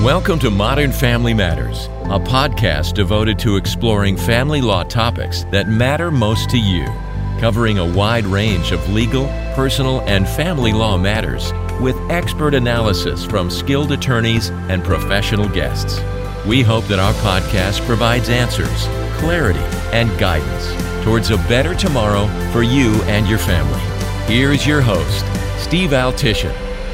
Welcome to Modern Family Matters, a podcast devoted to exploring family law topics that matter most to you, covering a wide range of legal, personal, and family law matters with expert analysis from skilled attorneys and professional guests. We hope that our podcast provides answers, clarity, and guidance towards a better tomorrow for you and your family. Here is your host, Steve Altishan.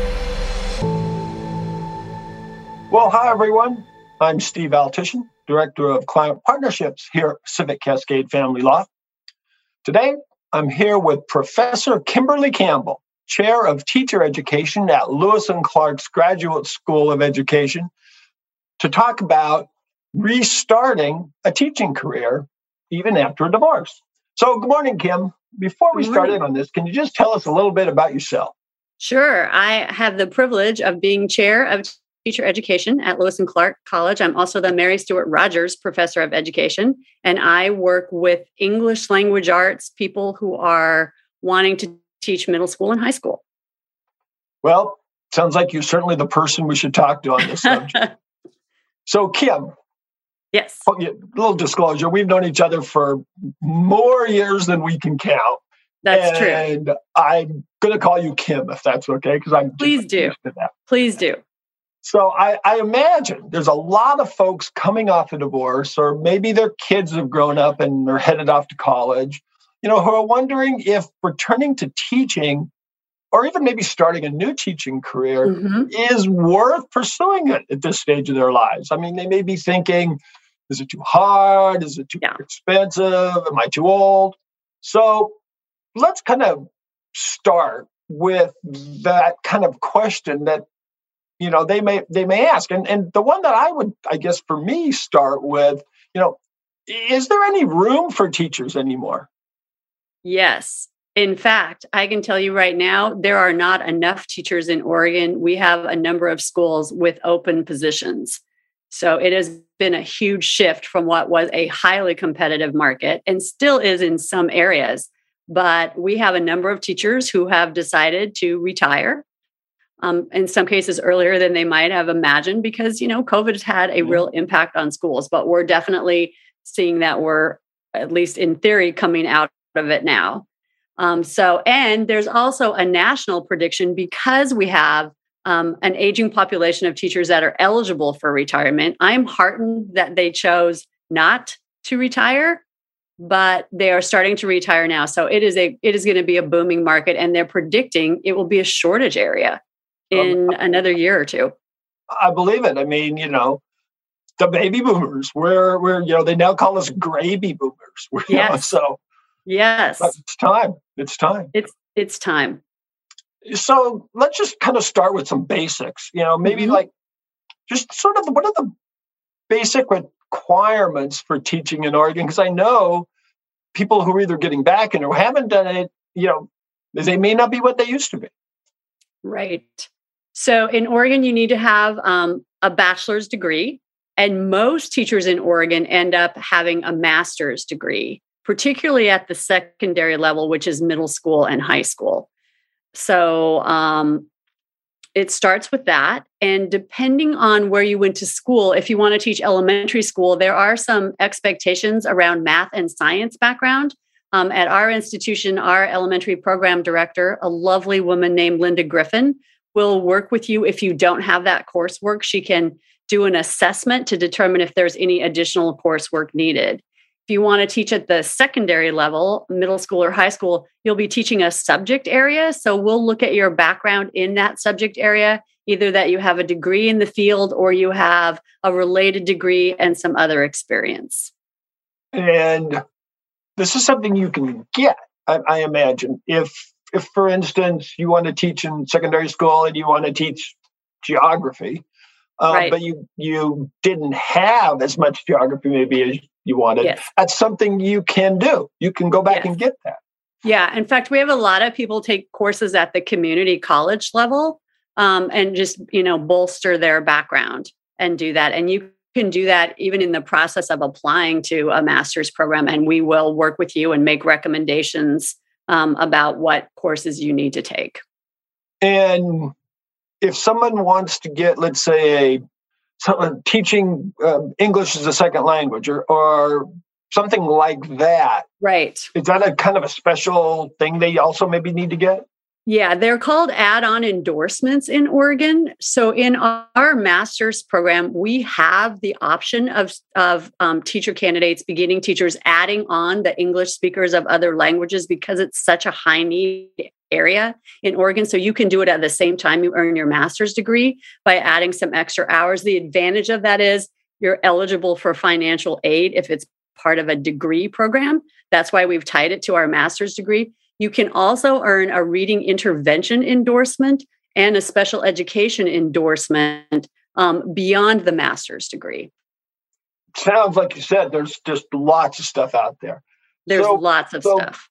Well, hi, everyone. I'm Steve Altishan, Director of Client Partnerships here at Pacific Cascade Family Law. Today, I'm here with Professor Kimberly Campbell, Chair of Teacher Education at Lewis and Clark's Graduate School of Education, to talk about restarting a teaching career even after a divorce. So, good morning, Kim. Before we start in on this, can you just tell us a little bit about yourself? Sure. I have the privilege of being Chair of Teacher Education at Lewis and Clark College. I'm also the Mary Stuart Rogers Professor of Education, and I work with English language arts people who are wanting to teach middle school and high school. Well, sounds like you're certainly the person we should talk to on this subject. So, Kim. Yes. A little disclosure, we've known each other for more years than we can count. That's true. And I'm going to call you Kim, if that's okay, because I'm Please do. used to that. Please do. So I imagine there's a lot of folks coming off a divorce, or maybe their kids have grown up and are headed off to college, who are wondering if returning to teaching, or even maybe starting a new teaching career, is worth pursuing it at this stage of their lives. I mean, they may be thinking, is it too hard? Is it too expensive? Am I too old? So let's kind of start with that kind of question that they may ask. And the one that I would, I guess, for me, start with, is there any room for teachers anymore? Yes. In fact, I can tell you right now, there are not enough teachers in Oregon. We have a number of schools with open positions. So it has been a huge shift from what was a highly competitive market and still is in some areas. But we have a number of teachers who have decided to retire. In some cases earlier than they might have imagined, because, COVID has had a real impact on schools, but we're definitely seeing that we're, at least in theory, coming out of it now. And there's also a national prediction, because we have an aging population of teachers that are eligible for retirement. I'm heartened that they chose not to retire, but they are starting to retire now. So it is going to be a booming market, and they're predicting it will be a shortage area in another year or two. I believe it. I mean, the baby boomers, we're they now call us gravy boomers. Yes. So yes, it's time. It's time. It's time. So let's just kind of start with some basics. Maybe like just sort of what are the basic requirements for teaching in Oregon? Because I know people who are either getting back and who haven't done it, they may not be what they used to be. Right. So in Oregon, you need to have a bachelor's degree, and most teachers in Oregon end up having a master's degree, particularly at the secondary level, which is middle school and high school. So it starts with that. And depending on where you went to school, if you want to teach elementary school, there are some expectations around math and science background. At our institution, our elementary program director, a lovely woman named Linda Griffin, will work with you if you don't have that coursework. She can do an assessment to determine if there's any additional coursework needed. If you want to teach at the secondary level, middle school or high school, you'll be teaching a subject area. So we'll look at your background in that subject area, either that you have a degree in the field or you have a related degree and some other experience. And this is something you can get, I imagine, if, for instance, you want to teach in secondary school and you want to teach geography, right. But you didn't have as much geography maybe as you wanted. Yes. That's something you can do. You can go back and get that. Yeah. In fact, we have a lot of people take courses at the community college level and just, bolster their background and do that. And you can do that even in the process of applying to a master's program, and we will work with you and make recommendations about what courses you need to take. And if someone wants to get, let's say, teaching English as a second language or something like that. Right. Is that a kind of a special thing they also maybe need to get? Yeah, they're called add-on endorsements in Oregon. So in our master's program, we have the option of teacher candidates, beginning teachers, adding on the English speakers of other languages because it's such a high need area in Oregon. So you can do it at the same time you earn your master's degree by adding some extra hours. The advantage of that is you're eligible for financial aid if it's part of a degree program. That's why we've tied it to our master's degree. You can also earn a reading intervention endorsement and a special education endorsement beyond the master's degree. Sounds like you said, there's just lots of stuff out there. There's lots of stuff.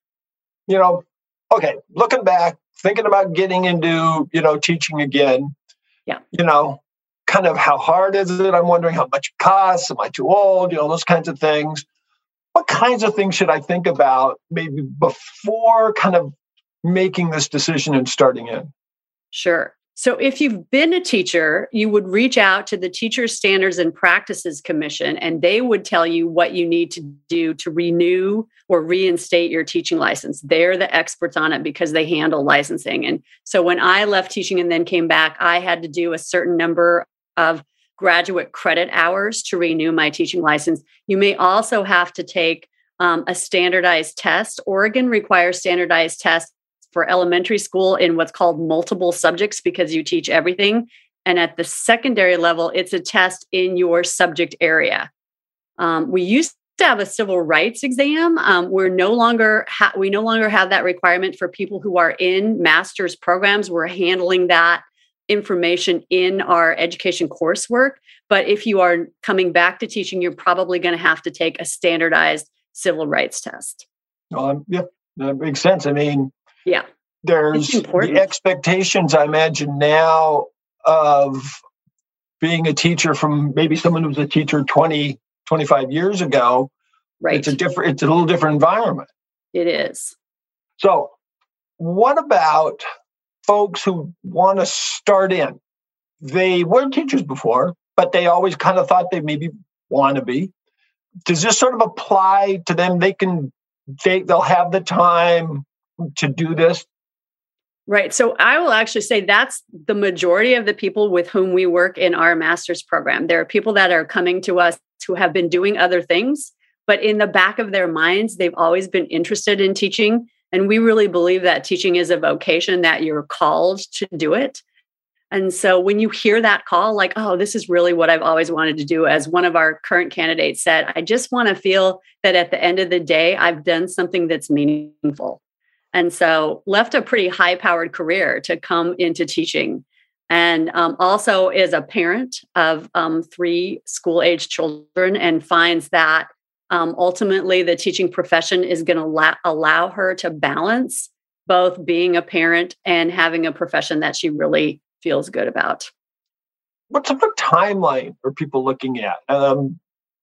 Okay, looking back, thinking about getting into, teaching again. Yeah. Kind of how hard is it? I'm wondering how much it costs. Am I too old? Those kinds of things. What kinds of things should I think about maybe before kind of making this decision and starting in? Sure. So if you've been a teacher, you would reach out to the Teacher Standards and Practices Commission, and they would tell you what you need to do to renew or reinstate your teaching license. They're the experts on it because they handle licensing. And so when I left teaching and then came back, I had to do a certain number of graduate credit hours to renew my teaching license. You may also have to take a standardized test. Oregon requires standardized tests for elementary school in what's called multiple subjects because you teach everything. And at the secondary level, it's a test in your subject area. We used to have a civil rights exam. We no longer have that requirement for people who are in master's programs. We're handling that information in our education coursework. But if you are coming back to teaching, you're probably going to have to take a standardized civil rights test. Yeah, that makes sense. I mean, yeah, there's the expectations, I imagine, now of being a teacher from maybe someone who was a teacher 20, 25 years ago. Right. It's a little different environment. It is. So what about folks who want to start in? They weren't teachers before, but they always kind of thought they maybe want to be. Does this sort of apply to them? They'll have the time to do this? Right. So I will actually say that's the majority of the people with whom we work in our master's program. There are people that are coming to us who have been doing other things, but in the back of their minds, they've always been interested in teaching. And we really believe that teaching is a vocation, that you're called to do it. And so when you hear that call, like, oh, this is really what I've always wanted to do, as one of our current candidates said, I just want to feel that at the end of the day, I've done something that's meaningful. And so left a pretty high-powered career to come into teaching. And also is a parent of 3 school-age children, and finds that ultimately the teaching profession is going to allow her to balance both being a parent and having a profession that she really feels good about. What sort of timeline are people looking at? I'm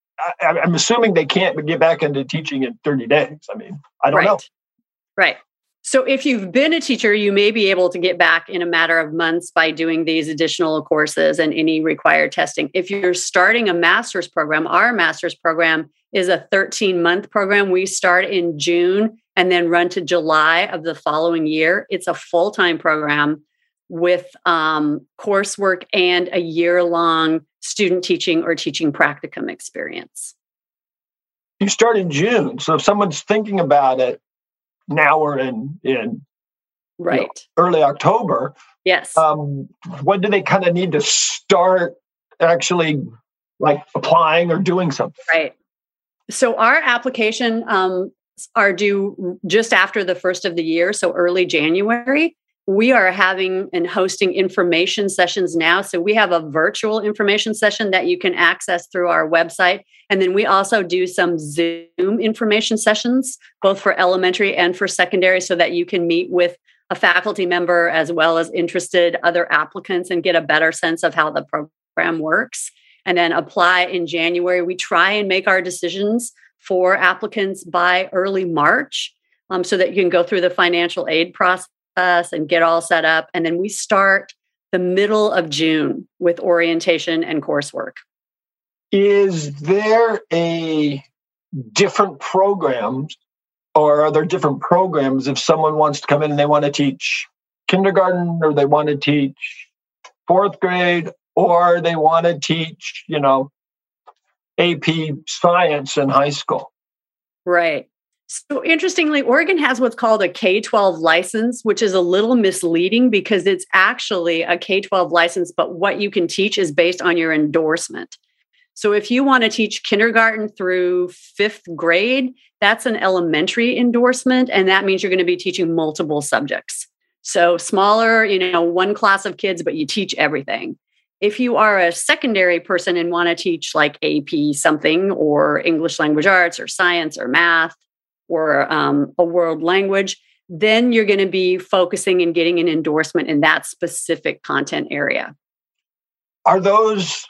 assuming they can't get back into teaching in 30 days. I mean, I don't know. Right. So if you've been a teacher, you may be able to get back in a matter of months by doing these additional courses and any required testing. If you're starting a master's program, our master's program is a 13-month program. We start in June and then run to July of the following year. It's a full-time program with coursework and a year-long student teaching or teaching practicum experience. You start in June. So if someone's thinking about it, now we're in right, early October. Yes. When do they kind of need to start actually like applying or doing something? Right. So our application are due just after the first of the year, so early January. We are having and hosting information sessions now. So we have a virtual information session that you can access through our website. And then we also do some Zoom information sessions, both for elementary and for secondary, so that you can meet with a faculty member as well as interested other applicants and get a better sense of how the program works. And then apply in January. We try and make our decisions for applicants by early March so that you can go through the financial aid process and get all set up. And then we start the middle of June with orientation and coursework. Is there a different programs, or are there different programs if someone wants to come in and they want to teach kindergarten, or they want to teach fourth grade, or they want to teach, AP science in high school? Right. So interestingly, Oregon has what's called a K-12 license, which is a little misleading because it's actually a K-12 license, but what you can teach is based on your endorsement. So if you want to teach kindergarten through fifth grade, that's an elementary endorsement, and that means you're going to be teaching multiple subjects. So smaller, one class of kids, but you teach everything. If you are a secondary person and want to teach like AP something, or English language arts, or science, or math, or a world language, then you're going to be focusing and getting an endorsement in that specific content area. Are those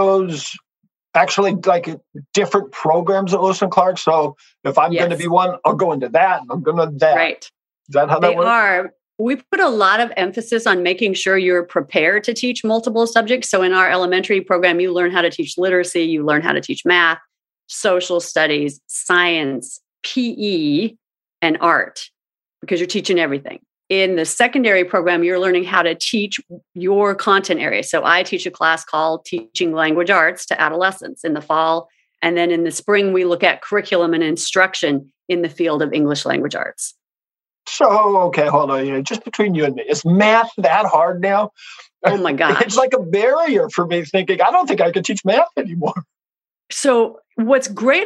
actually like different programs at Lewis and Clark? So if I'm going to be one, I'll go into that, and I'm going to that. Right. Is that how that works? They are. We put a lot of emphasis on making sure you're prepared to teach multiple subjects. So in our elementary program, you learn how to teach literacy, you learn how to teach math, social studies, science, PE, and art, because you're teaching everything. In the secondary program, you're learning how to teach your content area. So I teach a class called Teaching Language Arts to Adolescents in the fall. And then in the spring, we look at curriculum and instruction in the field of English language arts. So, okay, hold on. Just between you and me, is math that hard now? Oh my gosh. It's like a barrier for me thinking, I don't think I can teach math anymore. So what's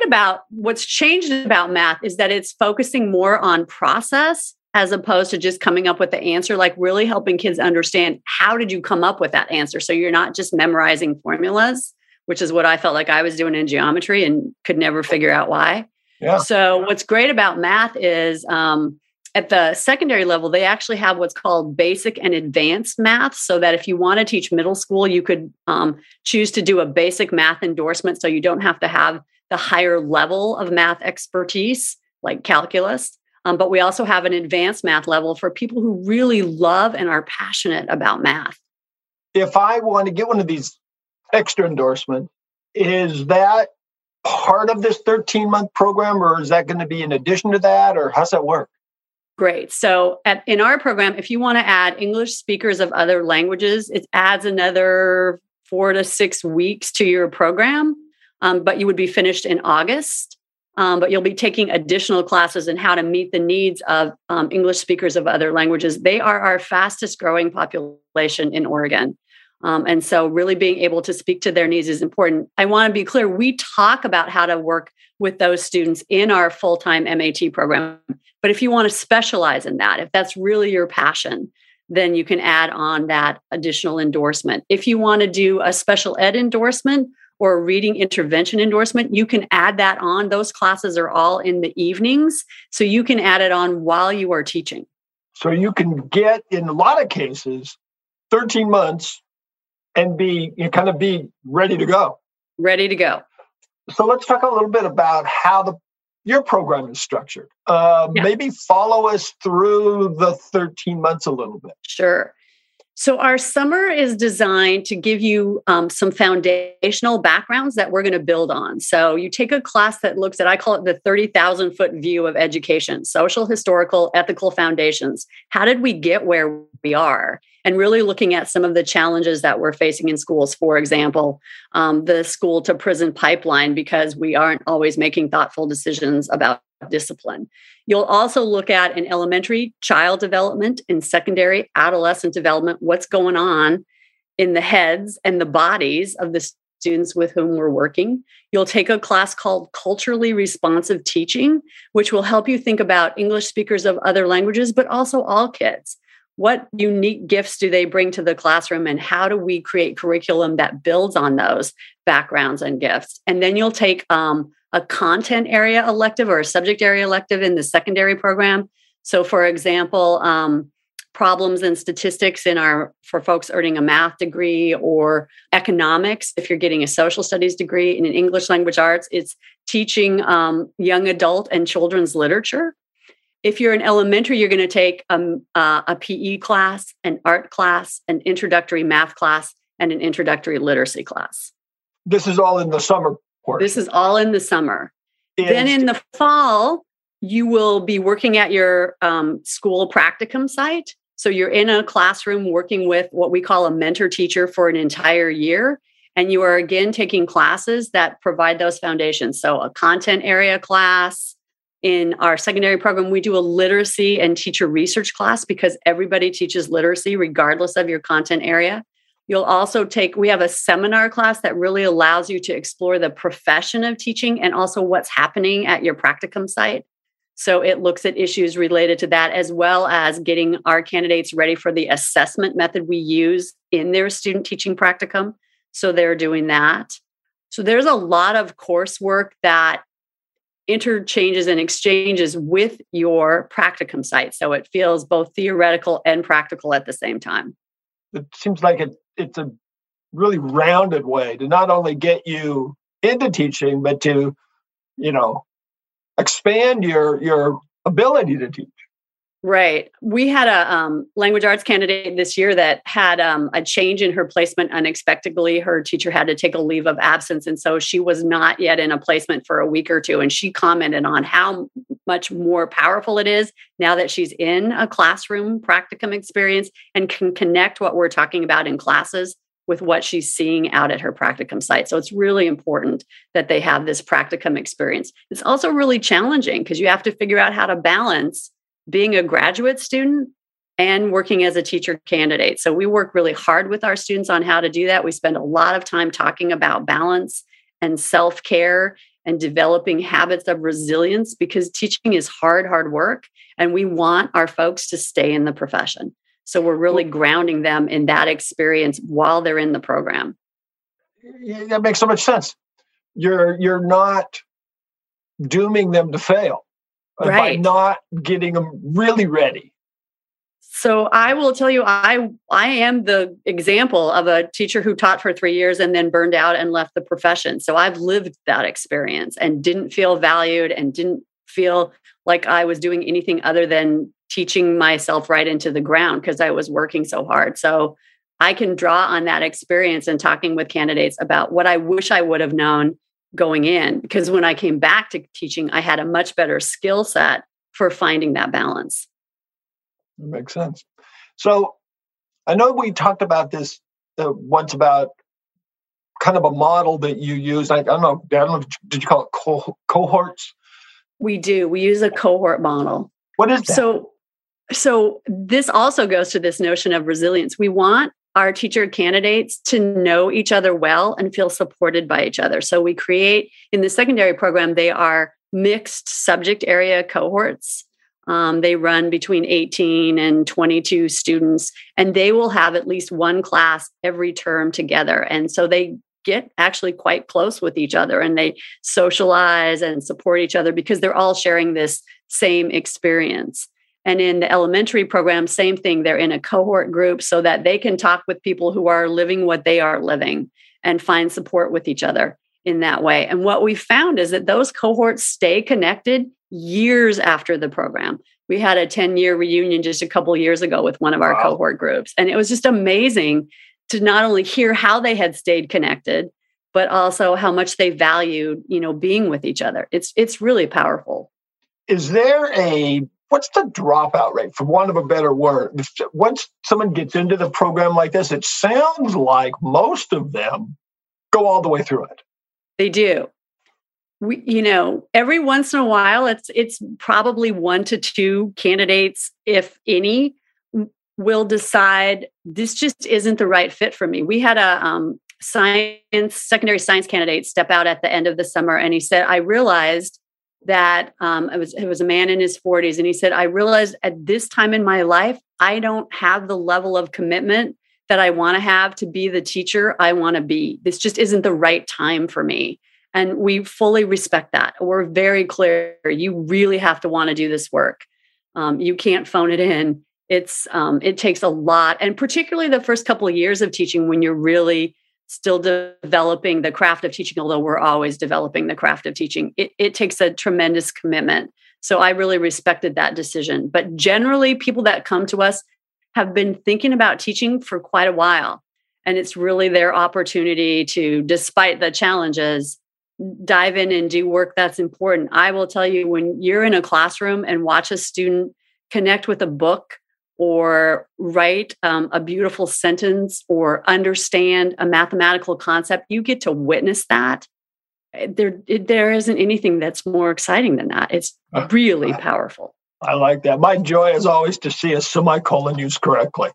changed about math is that it's focusing more on process as opposed to just coming up with the answer, like really helping kids understand how did you come up with that answer. So you're not just memorizing formulas, which is what I felt like I was doing in geometry and could never figure out why. Yeah. So what's great about math is at the secondary level, they actually have what's called basic and advanced math, so that if you want to teach middle school, you could choose to do a basic math endorsement, so you don't have to have the higher level of math expertise like calculus. But we also have an advanced math level for people who really love and are passionate about math. If I want to get one of these extra endorsements, is that part of this 13-month program, or is that going to be in addition to that, or how's that work? Great. So in our program, if you want to add English speakers of other languages, it adds another 4 to 6 weeks to your program, but you would be finished in August. But you'll be taking additional classes in how to meet the needs of English speakers of other languages. They are our fastest growing population in Oregon. And so really being able to speak to their needs is important. I want to be clear, we talk about how to work with those students in our full-time MAT program. But if you want to specialize in that, if that's really your passion, then you can add on that additional endorsement. If you want to do a special ed endorsement or a reading intervention endorsement, you can add that on. Those classes are all in the evenings, so you can add it on while you are teaching. So you can get, in a lot of cases, 13 months and be ready to go. Ready to go. So let's talk a little bit about how your program is structured. Maybe follow us through the 13 months a little bit. Sure. So our summer is designed to give you some foundational backgrounds that we're going to build on. So you take a class that looks at, I call it the 30,000 foot view of education, social, historical, ethical foundations. How did we get where we are? And really looking at some of the challenges that we're facing in schools. For example, the school to prison pipeline, because we aren't always making thoughtful decisions about discipline. You'll also look at in elementary child development, in secondary adolescent development, what's going on in the heads and the bodies of the students with whom we're working. You'll take a class called Culturally Responsive Teaching, which will help you think about English speakers of other languages, but also all kids. What unique gifts do they bring to the classroom, and how do we create curriculum that builds on those backgrounds and gifts? And then you'll take a content area elective or a subject area elective in the secondary program. So for example, problems and statistics for folks earning a math degree, or economics, if you're getting a social studies degree. In an English language arts, it's teaching young adult and children's literature. If you're in elementary, you're going to take a PE class, an art class, an introductory math class, and an introductory literacy class. This is all in the summer portion. This is all in the summer. Then in the fall, you will be working at your school practicum site. So you're in a classroom working with what we call a mentor teacher for an entire year. And you are again taking classes that provide those foundations. So a content area class. In our secondary program, we do a literacy and teacher research class because everybody teaches literacy regardless of your content area. You'll also we have a seminar class that really allows you to explore the profession of teaching and also what's happening at your practicum site. So it looks at issues related to that, as well as getting our candidates ready for the assessment method we use in their student teaching practicum. So they're doing that. So there's a lot of coursework that interchanges and exchanges with your practicum site. So it feels both theoretical and practical at the same time. It seems like it's a really rounded way to not only get you into teaching, but to, expand your ability to teach. Right. We had a language arts candidate this year that had a change in her placement unexpectedly. Her teacher had to take a leave of absence. And so she was not yet in a placement for a week or two. And she commented on how much more powerful it is now that she's in a classroom practicum experience and can connect what we're talking about in classes with what she's seeing out at her practicum site. So it's really important that they have this practicum experience. It's also really challenging because you have to figure out how to balance being a graduate student and working as a teacher candidate. So we work really hard with our students on how to do that. We spend a lot of time talking about balance and self-care and developing habits of resilience because teaching is hard work. And we want our folks to stay in the profession. So we're really grounding them in that experience while they're in the program. Yeah, that makes so much sense. You're not dooming them to fail. Right. By not getting them really ready. So I will tell you, I am the example of a teacher who taught for 3 years and then burned out and left the profession. So I've lived that experience and didn't feel valued and didn't feel like I was doing anything other than teaching myself right into the ground because I was working so hard. So I can draw on that experience and talking with candidates about what I wish I would have known going in, because when I came back to teaching, I had a much better skill set for finding that balance. That makes sense. So I know we talked about this once about kind of a model that you use. I don't know, did you call it cohorts? We do. We use a cohort model. What is that? So this also goes to this notion of resilience. We want our teacher candidates to know each other well and feel supported by each other. So we create, in the secondary program, they are mixed subject area cohorts. They run between 18 and 22 students, and they will have at least one class every term together. And so they get actually quite close with each other and they socialize and support each other because they're all sharing this same experience. And in the elementary program, same thing. They're in a cohort group so that they can talk with people who are living what they are living and find support with each other in that way. And what we found is that those cohorts stay connected years after the program. We had a 10-year reunion just a couple of years ago with one of our cohort groups. And it was just amazing to not only hear how they had stayed connected, but also how much they valued, being with each other. It's really powerful. Is there what's the dropout rate, for want of a better word? Once someone gets into the program like this, it sounds like most of them go all the way through it. They do. Every once in a while, it's probably 1 to 2 candidates, if any, will decide this just isn't the right fit for me. We had a secondary science candidate step out at the end of the summer, and he said, I realized that it was a man in his 40s. And he said, I realized at this time in my life, I don't have the level of commitment that I want to have to be the teacher I want to be. This just isn't the right time for me. And we fully respect that. We're very clear. You really have to want to do this work. You can't phone it in. It takes a lot. And particularly the first couple of years of teaching when you're really still developing the craft of teaching, although we're always developing the craft of teaching, it takes a tremendous commitment. So I really respected that decision. But generally, people that come to us have been thinking about teaching for quite a while. And it's really their opportunity to, despite the challenges, dive in and do work that's important. I will tell you, when you're in a classroom and watch a student connect with a book or write a beautiful sentence or understand a mathematical concept, you get to witness that. There isn't anything that's more exciting than that. It's really powerful. I like that. My joy is always to see a semicolon used correctly.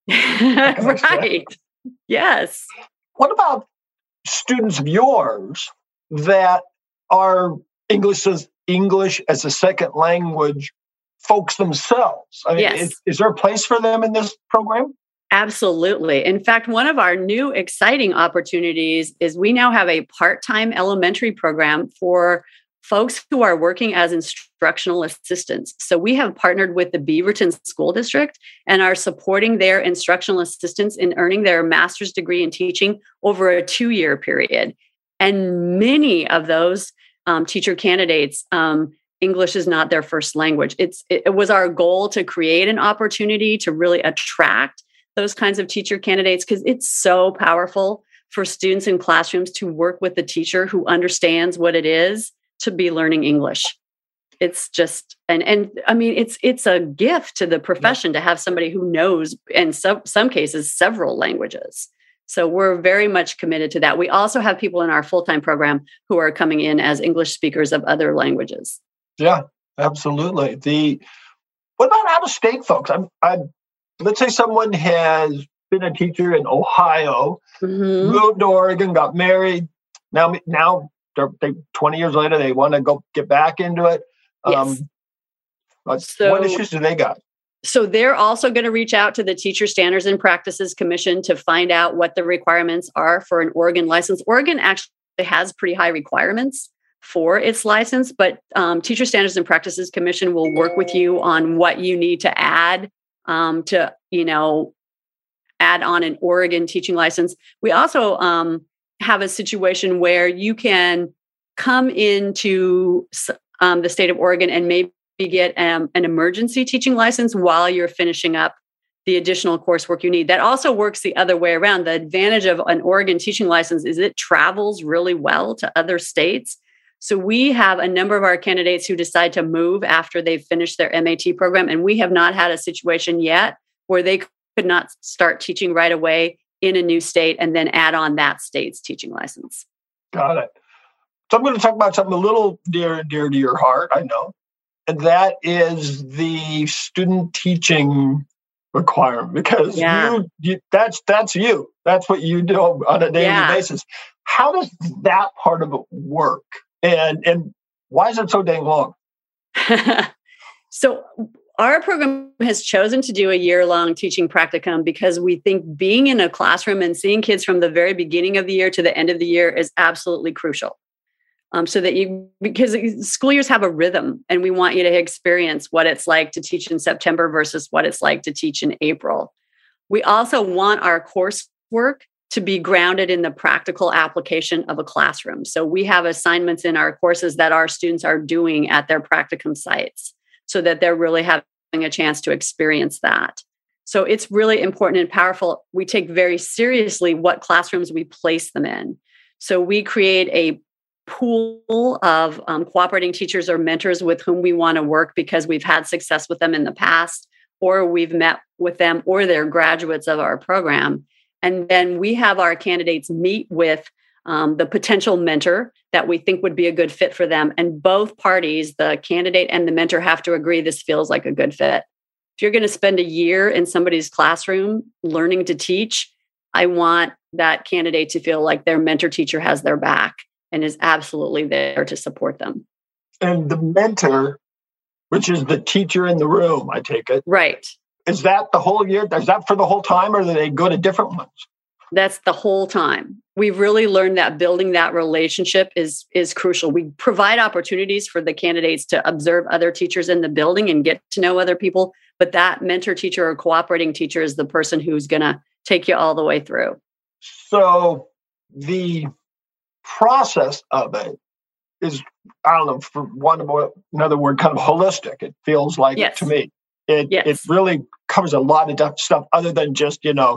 Right. Yes. What about students of yours that are English as a second language folks themselves? I mean, yes. Is there a place for them in this program? Absolutely. In fact, one of our new exciting opportunities is we now have a part-time elementary program for folks who are working as instructional assistants. So we have partnered with the Beaverton School District and are supporting their instructional assistants in earning their master's degree in teaching over a 2-year period. And many of those teacher candidates, English is not their first language. It was our goal to create an opportunity to really attract those kinds of teacher candidates, because it's so powerful for students in classrooms to work with a teacher who understands what it is to be learning English. It's just, and I mean, it's a gift to the profession to have somebody who knows, in some cases, several languages. So we're very much committed to that. We also have people in our full-time program who are coming in as English speakers of other languages. Yeah, absolutely. What about out-of-state folks? Let's say someone has been a teacher in Ohio, moved to Oregon, got married. Now they 20 years later, they want to go get back into it. Yes. What issues do they got? So they're also going to reach out to the Teacher Standards and Practices Commission to find out what the requirements are for an Oregon license. Oregon actually has pretty high requirements for its license, but Teacher Standards and Practices Commission will work with you on what you need to add to, add on an Oregon teaching license. We also have a situation where you can come into the state of Oregon and maybe get an emergency teaching license while you're finishing up the additional coursework you need. That also works the other way around. The advantage of an Oregon teaching license is it travels really well to other states. So we have a number of our candidates who decide to move after they've finished their MAT program, and we have not had a situation yet where they could not start teaching right away in a new state and then add on that state's teaching license. Got it. So I'm going to talk about something a little dear to your heart, I know, and that is the student teaching requirement, because that's you. That's what you do on a daily basis. How does that part of it work? And why is it so dang long? So our program has chosen to do a year-long teaching practicum because we think being in a classroom and seeing kids from the very beginning of the year to the end of the year is absolutely crucial. Because school years have a rhythm, and we want you to experience what it's like to teach in September versus what it's like to teach in April. We also want our coursework to be grounded in the practical application of a classroom. So we have assignments in our courses that our students are doing at their practicum sites so that they're really having a chance to experience that. So it's really important and powerful. We take very seriously what classrooms we place them in. So we create a pool of cooperating teachers or mentors with whom we want to work because we've had success with them in the past, or we've met with them, or they're graduates of our program. And then we have our candidates meet with the potential mentor that we think would be a good fit for them. And both parties, the candidate and the mentor, have to agree this feels like a good fit. If you're going to spend a year in somebody's classroom learning to teach, I want that candidate to feel like their mentor teacher has their back and is absolutely there to support them. And the mentor, which is the teacher in the room, I take it. Right. Is that the whole year? Is that for the whole time, or do they go to different ones? That's the whole time. We've really learned that building that relationship is crucial. We provide opportunities for the candidates to observe other teachers in the building and get to know other people. But that mentor teacher or cooperating teacher is the person who's going to take you all the way through. So the process of it is, I don't know, for another word, kind of holistic. It feels like it to me. It really covers a lot of stuff other than just,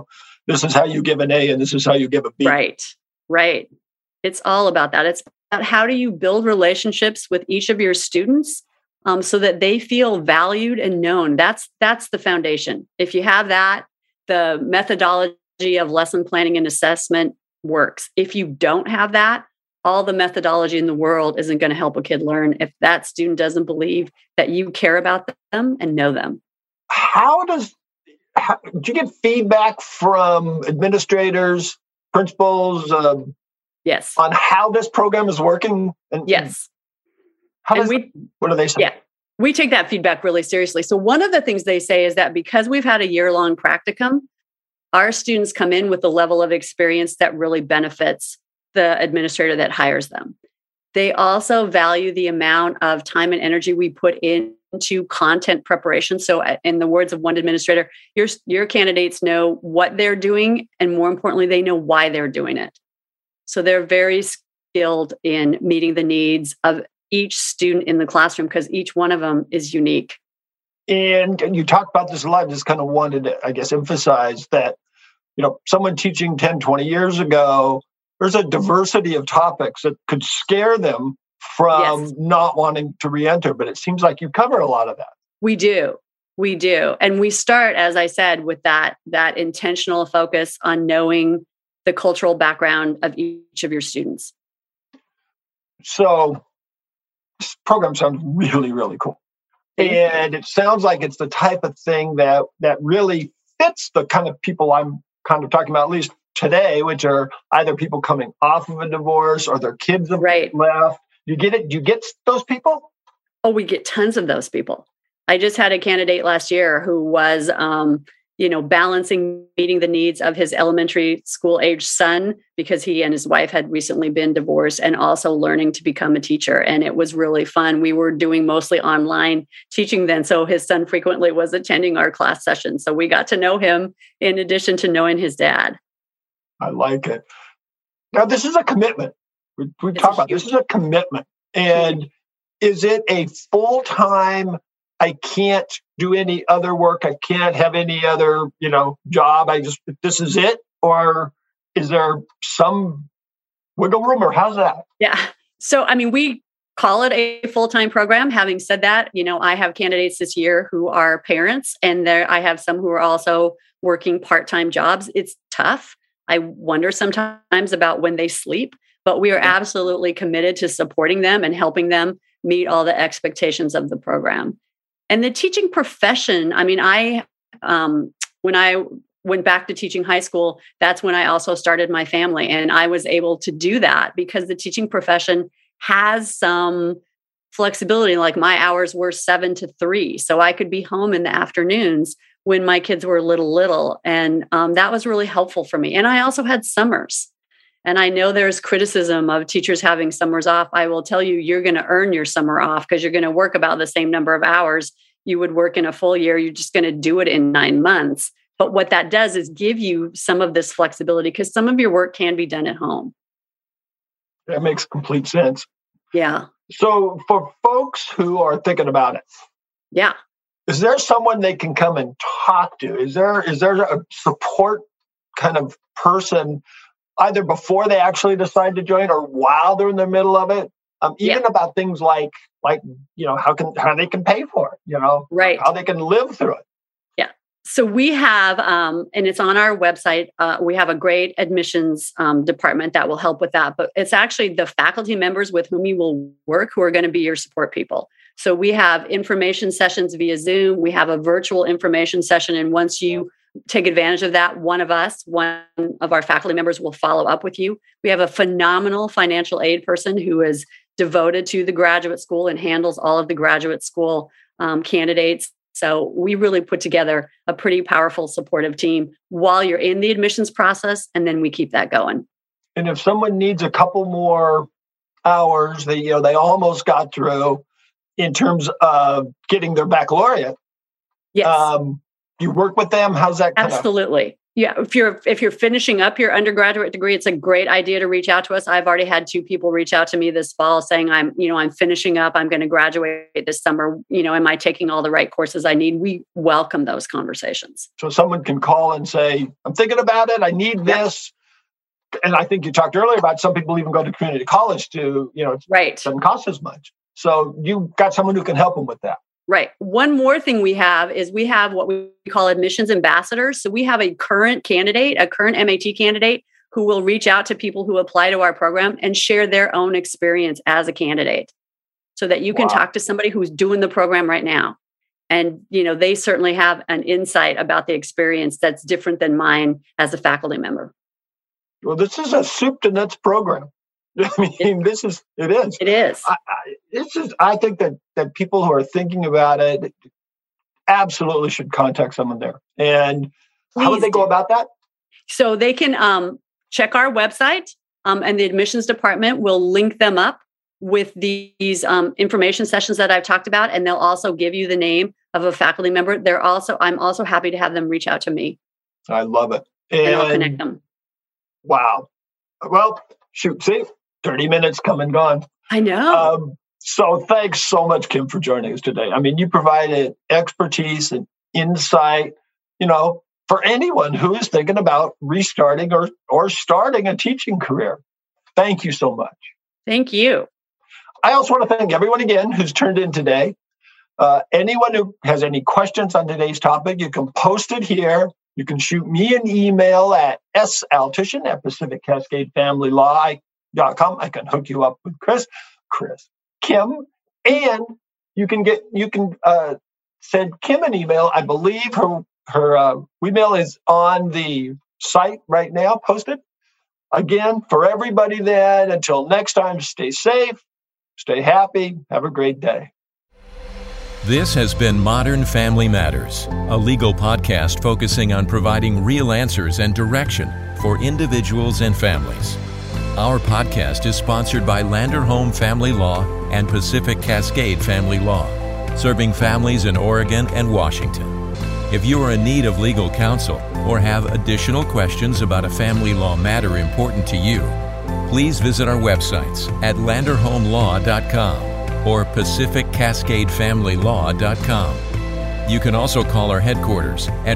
this is how you give an A and this is how you give a B. Right. It's all about that. It's about how do you build relationships with each of your students so that they feel valued and known. That's the foundation. If you have that, the methodology of lesson planning and assessment works. If you don't have that, all the methodology in the world isn't going to help a kid learn if that student doesn't believe that you care about them and know them. Do you get feedback from administrators, principals, yes, on how this program is working? Yes. What do they say? Yeah, we take that feedback really seriously. So one of the things they say is that because we've had a year-long practicum, our students come in with a level of experience that really benefits the administrator that hires them. They also value the amount of time and energy we put into content preparation. So in the words of one administrator, your candidates know what they're doing, and more importantly, they know why they're doing it. So they're very skilled in meeting the needs of each student in the classroom because each one of them is unique. And you talked about this a lot. I just kind of wanted to, I guess, emphasize that, someone teaching 10, 20 years ago, there's a diversity of topics that could scare them from not wanting to reenter. But it seems like you cover a lot of that. We do. And we start, as I said, with that intentional focus on knowing the cultural background of each of your students. So this program sounds really, really cool. And it sounds like it's the type of thing that really fits the kind of people I'm kind of talking about, at least today, which are either people coming off of a divorce or their kids have left. You get it? Do you get those people? Oh, we get tons of those people. I just had a candidate last year who was, balancing meeting the needs of his elementary school age son because he and his wife had recently been divorced, and also learning to become a teacher. And it was really fun. We were doing mostly online teaching then. So his son frequently was attending our class sessions. So we got to know him in addition to knowing his dad. I like it. Now, this is a commitment. We talked about this is a commitment. And is it a full-time, I can't do any other work, I can't have any other, job, this is it? Or is there some wiggle room, or how's that? Yeah. So, we call it a full-time program. Having said that, I have candidates this year who are parents, and I have some who are also working part-time jobs. It's tough. I wonder sometimes about when they sleep, but we are absolutely committed to supporting them and helping them meet all the expectations of the program. And the teaching profession, when I went back to teaching high school, that's when I also started my family. And I was able to do that because the teaching profession has some flexibility. Like my hours were 7 to 3. So I could be home in the afternoons when my kids were little. And that was really helpful for me. And I also had summers. And I know there's criticism of teachers having summers off. I will tell you, you're going to earn your summer off because you're going to work about the same number of hours you would work in a full year. You're just going to do it in 9 months. But what that does is give you some of this flexibility because some of your work can be done at home. That makes complete sense. Yeah. So for folks who are thinking about it, yeah, is there someone they can come and talk to? Is there a support kind of person either before they actually decide to join or while they're in the middle of it? Even about things like how they can pay for it, right, how they can live through it. Yeah. So we have, and it's on our website. We have a great admissions department that will help with that. But it's actually the faculty members with whom you will work who are going to be your support people. So we have information sessions via Zoom. We have a virtual information session, and once you take advantage of that, one of our faculty members will follow up with you. We have a phenomenal financial aid person who is devoted to the graduate school and handles all of the graduate school candidates. So we really put together a pretty powerful supportive team while you're in the admissions process, and then we keep that going. And if someone needs a couple more hours, they almost got through in terms of getting their baccalaureate. Yes. You work with them? How's that? Absolutely. Yeah, if you're finishing up your undergraduate degree, it's a great idea to reach out to us. I've already had 2 people reach out to me this fall saying, I'm finishing up, I'm going to graduate this summer. Am I taking all the right courses I need? We welcome those conversations. So someone can call and say, I'm thinking about it, I need this. And I think you talked earlier about some people even go to community college to, Right. It doesn't cost as much. So you've got someone who can help them with that. Right. One more thing we have what we call admissions ambassadors. So we have a current MAT candidate who will reach out to people who apply to our program and share their own experience as a candidate so that you can talk to somebody who's doing the program right now. And, they certainly have an insight about the experience that's different than mine as a faculty member. Well, this is a soup to nuts program. I mean, it is. It is. I think that people who are thinking about it absolutely should contact someone there. And how would they go about that? So they can check our website, and the admissions department will link them up with these information sessions that I've talked about, and they'll also give you the name of a faculty member. I'm also happy to have them reach out to me. I love it. And I'll connect them. Wow. Well, shoot, see, 30 minutes come and gone. I know. So thanks so much, Kim, for joining us today. I mean, you provided expertise and insight, for anyone who is thinking about restarting or starting a teaching career. Thank you so much. Thank you. I also want to thank everyone again who's turned in today. Anyone who has any questions on today's topic, you can post it here. You can shoot me an email at saltuschen@PacificCascadeFamilyLaw.com. I can hook you up with Kim, and you can send Kim an email. I believe her email is on the site right now, posted. Again, for everybody then, until next time, stay safe, stay happy, have a great day. This has been Modern Family Matters, a legal podcast focusing on providing real answers and direction for individuals and families. Our podcast is sponsored by Lander Home Family Law and Pacific Cascade Family Law, serving families in Oregon and Washington. If you are in need of legal counsel or have additional questions about a family law matter important to you, please visit our websites at landerhomelaw.com or PacificCascadeFamilyLaw.com. You can also call our headquarters at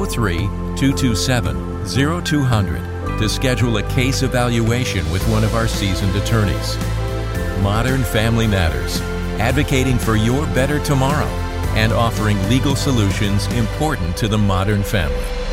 503-227-0200 to schedule a case evaluation with one of our seasoned attorneys. Modern Family Matters, advocating for your better tomorrow and offering legal solutions important to the modern family.